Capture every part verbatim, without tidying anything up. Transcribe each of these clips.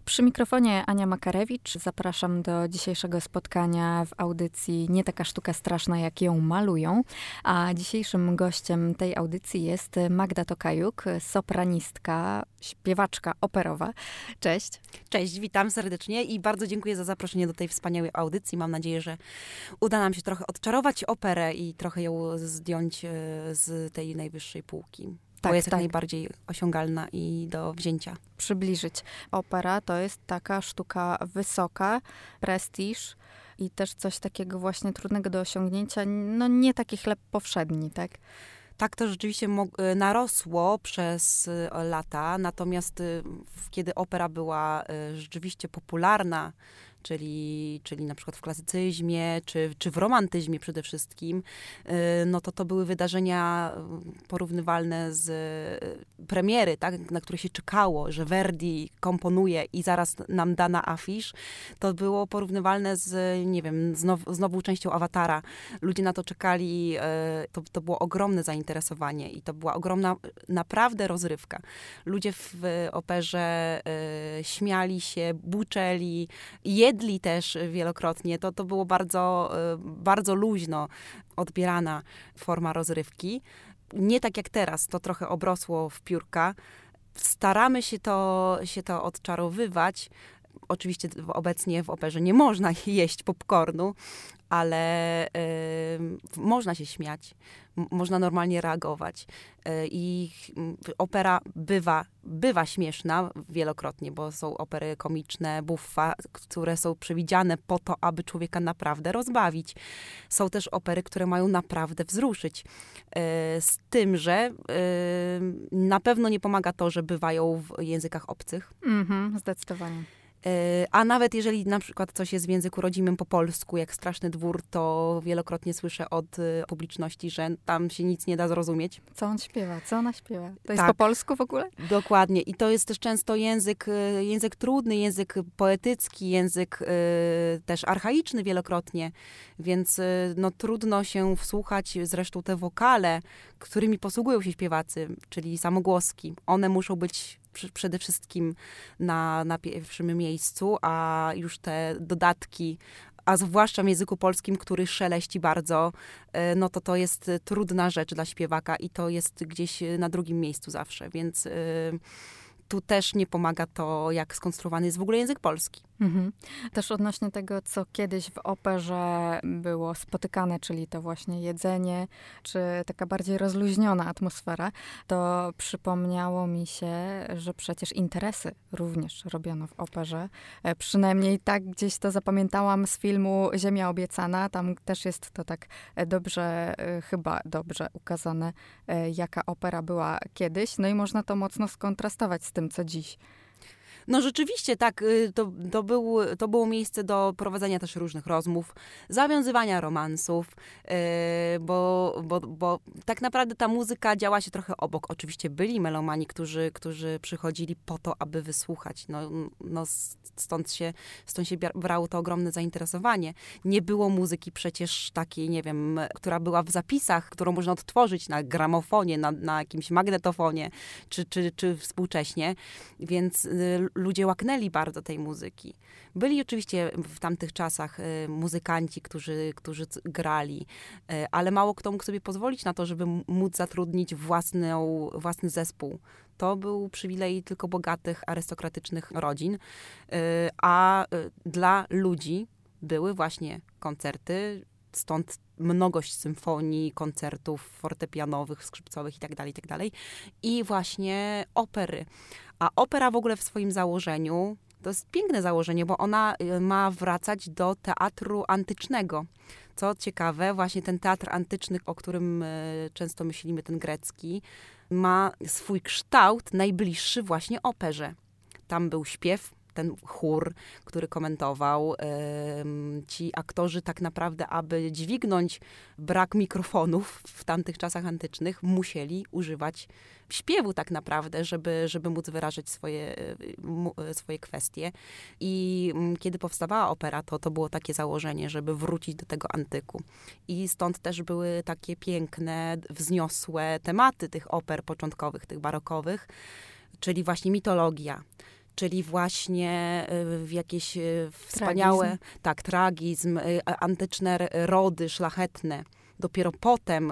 Przy mikrofonie Ania Makarewicz. Zapraszam do dzisiejszego spotkania w audycji Nie taka sztuka straszna, jak ją malują. A dzisiejszym gościem tej audycji jest Magda Tokajuk, sopranistka, śpiewaczka operowa. Cześć. Cześć, witam serdecznie i bardzo dziękuję za zaproszenie do tej wspaniałej audycji. Mam nadzieję, że uda nam się trochę odczarować operę i trochę ją zdjąć z tej najwyższej półki. Tak, bo jest tak. jak najbardziej osiągalna i do wzięcia. Przybliżyć. Opera to jest taka sztuka wysoka, prestiż i też coś takiego właśnie trudnego do osiągnięcia, no nie taki chleb powszedni, tak? Tak to rzeczywiście mo- narosło przez lata, natomiast kiedy opera była rzeczywiście popularna, czyli, czyli na przykład w klasycyzmie, czy, czy w romantyzmie przede wszystkim, no to to były wydarzenia porównywalne z premiery, tak, na które się czekało, że Verdi komponuje i zaraz nam da na afisz. To było porównywalne z, nie wiem, z, now, z nową częścią Awatara. Ludzie na to czekali, to, to było ogromne zainteresowanie i to była ogromna, naprawdę rozrywka. Ludzie w operze śmiali się, buczeli, jedli też wielokrotnie. To, to było bardzo, bardzo luźno odbierana forma rozrywki. Nie tak jak teraz, to trochę obrosło w piórka. Staramy się to, się to odczarowywać. Oczywiście obecnie w operze nie można jeść popcornu, ale y, można się śmiać, m- można normalnie reagować. Y, I opera bywa, bywa śmieszna wielokrotnie, bo są opery komiczne, buffa, które są przewidziane po to, aby człowieka naprawdę rozbawić. Są też opery, które mają naprawdę wzruszyć. Y, z tym, że y, na pewno nie pomaga to, że bywają w językach obcych. Mhm, zdecydowanie. A nawet jeżeli na przykład coś jest w języku rodzimym po polsku, jak Straszny Dwór, to wielokrotnie słyszę od y, publiczności, że tam się nic nie da zrozumieć. Co on śpiewa? Co ona śpiewa? To jest Tak. po polsku w ogóle? Dokładnie. I to jest też często język, y, język trudny, język poetycki, język y, też archaiczny wielokrotnie, więc y, no, trudno się wsłuchać. Zresztą te wokale, którymi posługują się śpiewacy, czyli samogłoski, one muszą być przede wszystkim na, na pierwszym miejscu, a już te dodatki, a zwłaszcza w języku polskim, który szeleści bardzo, no to to jest trudna rzecz dla śpiewaka i to jest gdzieś na drugim miejscu zawsze, więc y, tu też nie pomaga to, jak skonstruowany jest w ogóle język polski. Mhm. Też odnośnie tego, co kiedyś w operze było spotykane, czyli to właśnie jedzenie, czy taka bardziej rozluźniona atmosfera, to przypomniało mi się, że przecież interesy również robiono w operze. E, przynajmniej tak gdzieś to zapamiętałam z filmu Ziemia obiecana. Tam też jest to tak dobrze, e, chyba dobrze ukazane, e, jaka opera była kiedyś. No i można to mocno skontrastować z tym, co dziś. No rzeczywiście, tak, to, to, był, to było miejsce do prowadzenia też różnych rozmów, zawiązywania romansów, yy, bo, bo, bo tak naprawdę ta muzyka działa się trochę obok. Oczywiście byli melomani, którzy, którzy przychodzili po to, aby wysłuchać. No, no stąd się, stąd się brało to ogromne zainteresowanie. Nie było muzyki przecież takiej, nie wiem, która była w zapisach, którą można odtworzyć na gramofonie, na, na jakimś magnetofonie, czy, czy, czy współcześnie, więc yy, ludzie łaknęli bardzo tej muzyki. Byli oczywiście w tamtych czasach y, muzykanci, którzy, którzy grali, y, ale mało kto mógł sobie pozwolić na to, żeby móc zatrudnić własną, własny zespół. To był przywilej tylko bogatych, arystokratycznych rodzin, y, a y, dla ludzi były właśnie koncerty, stąd mnogość symfonii, koncertów fortepianowych, skrzypcowych itd., itd. I właśnie opery. A opera w ogóle w swoim założeniu, to jest piękne założenie, bo ona ma wracać do teatru antycznego. Co ciekawe, właśnie ten teatr antyczny, o którym często myślimy, ten grecki, ma swój kształt najbliższy właśnie operze. Tam był śpiew, ten chór, który komentował, yy, ci aktorzy tak naprawdę, aby dźwignąć brak mikrofonów w tamtych czasach antycznych, musieli używać śpiewu tak naprawdę, żeby, żeby móc wyrażać swoje, yy, swoje kwestie. I yy, kiedy powstawała opera, to, to było takie założenie, żeby wrócić do tego antyku. I stąd też były takie piękne, wzniosłe tematy tych oper początkowych, tych barokowych, czyli właśnie mitologia. czyli właśnie w jakieś wspaniałe, Tragizm. tak, tragizm, antyczne rody szlachetne. Dopiero potem,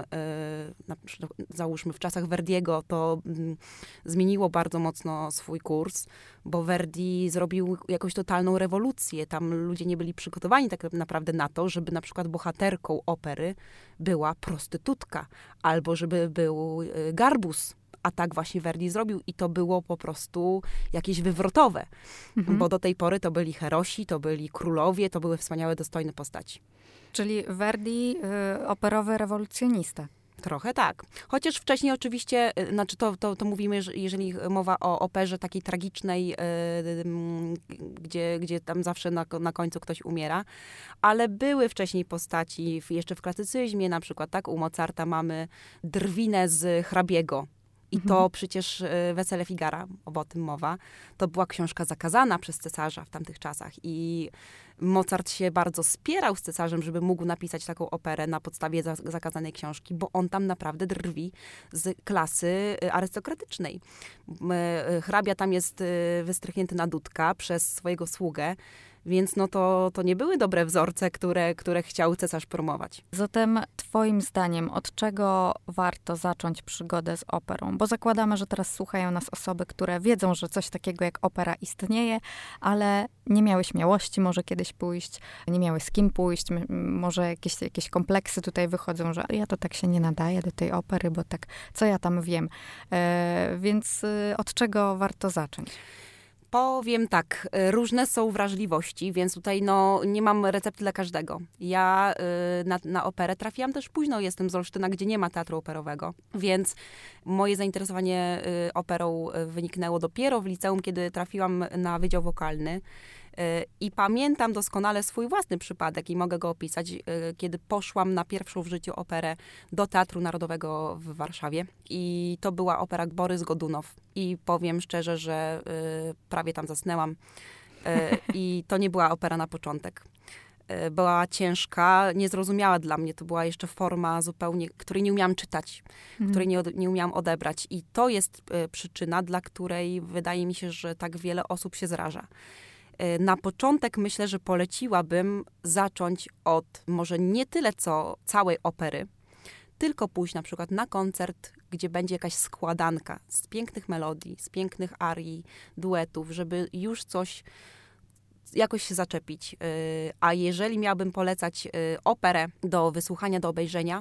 załóżmy w czasach Verdiego, to zmieniło bardzo mocno swój kurs, bo Verdi zrobił jakąś totalną rewolucję. Tam ludzie nie byli przygotowani tak naprawdę na to, żeby na przykład bohaterką opery była prostytutka, albo żeby był garbus. A tak właśnie Verdi zrobił i to było po prostu jakieś wywrotowe. Mhm. Bo do tej pory to byli herosi, to byli królowie, to były wspaniałe, dostojne postaci. Czyli Verdi, y, operowy rewolucjonista. Trochę tak. Chociaż wcześniej oczywiście, znaczy to, to, to mówimy, że jeżeli mowa o operze takiej tragicznej, yy, gdzie, gdzie tam zawsze na, na końcu ktoś umiera, ale były wcześniej postaci, w, jeszcze w klasycyzmie na przykład, tak, u Mozarta mamy Drwinę z hrabiego. I mhm. to przecież Wesele Figara, bo o tym mowa, to była książka zakazana przez cesarza w tamtych czasach. I Mozart się bardzo spierał z cesarzem, żeby mógł napisać taką operę na podstawie za- zakazanej książki, bo on tam naprawdę drwi z klasy arystokratycznej. Hrabia tam jest wystrychnięty na dudka przez swojego sługę, więc no to, to nie były dobre wzorce, które, które chciał cesarz promować. Zatem twoim zdaniem, od czego warto zacząć przygodę z operą? Bo zakładamy, że teraz słuchają nas osoby, które wiedzą, że coś takiego jak opera istnieje, ale nie miały śmiałości może kiedyś pójść, nie miały z kim pójść, m- może jakieś, jakieś kompleksy tutaj wychodzą, że ja to tak się nie nadaję do tej opery, bo tak, co ja tam wiem. E, więc y, od czego warto zacząć? Powiem tak, różne są wrażliwości, więc tutaj no, nie mam recepty dla każdego. Ja y, na, na operę trafiłam też późno, jestem z Olsztyna, gdzie nie ma teatru operowego, więc moje zainteresowanie y, operą wyniknęło dopiero w liceum, kiedy trafiłam na wydział wokalny. I pamiętam doskonale swój własny przypadek i mogę go opisać, kiedy poszłam na pierwszą w życiu operę do Teatru Narodowego w Warszawie. I to była opera Borys Godunow. I powiem szczerze, że y, prawie tam zasnęłam. Y, I to nie była opera na początek. Y, była ciężka, niezrozumiała dla mnie. To była jeszcze forma zupełnie, której nie umiałam czytać, mhm. której nie, nie umiałam odebrać. I to jest y, przyczyna, dla której wydaje mi się, że tak wiele osób się zraża. Na początek myślę, że poleciłabym zacząć od może nie tyle co całej opery, tylko pójść na przykład na koncert, gdzie będzie jakaś składanka z pięknych melodii, z pięknych arii, duetów, żeby już coś jakoś się zaczepić. A jeżeli miałabym polecać operę do wysłuchania, do obejrzenia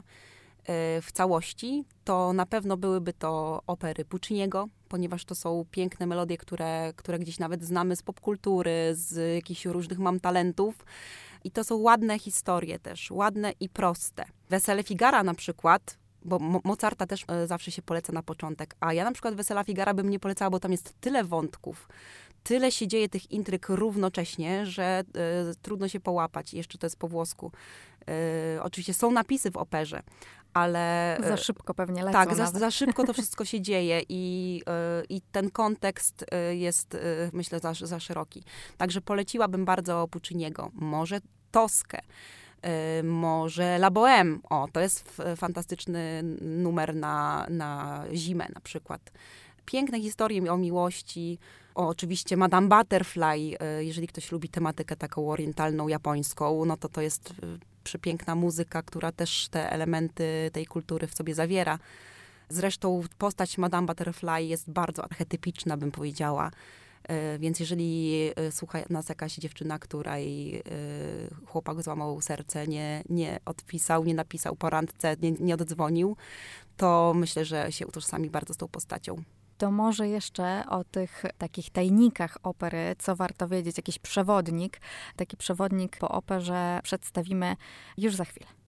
w całości, to na pewno byłyby to opery Pucciniego, ponieważ to są piękne melodie, które, które gdzieś nawet znamy z popkultury, z jakichś różnych mam talentów. I to są ładne historie też, ładne i proste. Wesele Figara na przykład, bo Mo- Mozarta też e, zawsze się poleca na początek, a ja na przykład Wesela Figara bym nie polecała, bo tam jest tyle wątków, tyle się dzieje tych intryg równocześnie, że e, trudno się połapać. Jeszcze to jest po włosku. E, oczywiście są napisy w operze, ale... Za szybko pewnie lecą. Tak, za, za szybko to wszystko się dzieje i, y, i ten kontekst y, jest, y, myślę, za, za szeroki. Także poleciłabym bardzo Pucciniego. Może Toskę, y, może La Bohème. O, to jest f, fantastyczny numer na, na zimę na przykład. Piękne historie o miłości. O, oczywiście Madame Butterfly, y, jeżeli ktoś lubi tematykę taką orientalną, japońską, no to to jest... Y, przepiękna muzyka, która też te elementy tej kultury w sobie zawiera. Zresztą postać Madame Butterfly jest bardzo archetypiczna, bym powiedziała. Więc jeżeli słucha nas jakaś dziewczyna, której chłopak złamał serce, nie, nie odpisał, nie napisał po randce, nie, nie oddzwonił, to myślę, że się utożsami bardzo z tą postacią. To może jeszcze o tych takich tajnikach opery, co warto wiedzieć, jakiś przewodnik. Taki przewodnik po operze przedstawimy już za chwilę.